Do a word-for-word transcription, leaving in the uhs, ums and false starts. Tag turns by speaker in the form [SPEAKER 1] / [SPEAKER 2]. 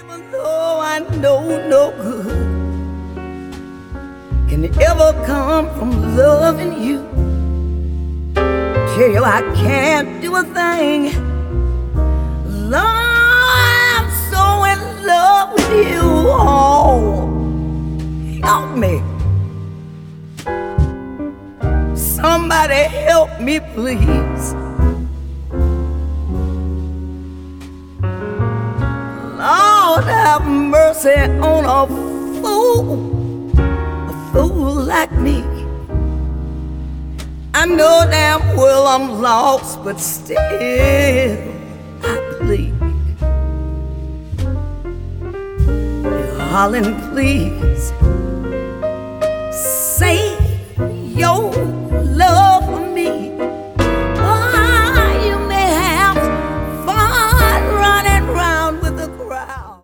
[SPEAKER 1] Even though I know no good can ever come from loving you, tell you I can't do a thing. Lord, I'm so in love with you. Oh, help me. Somebody help me, please. Lord, have mercy on a fool, a fool like me. I know damn well I'm lost, but still I plead. Darling, please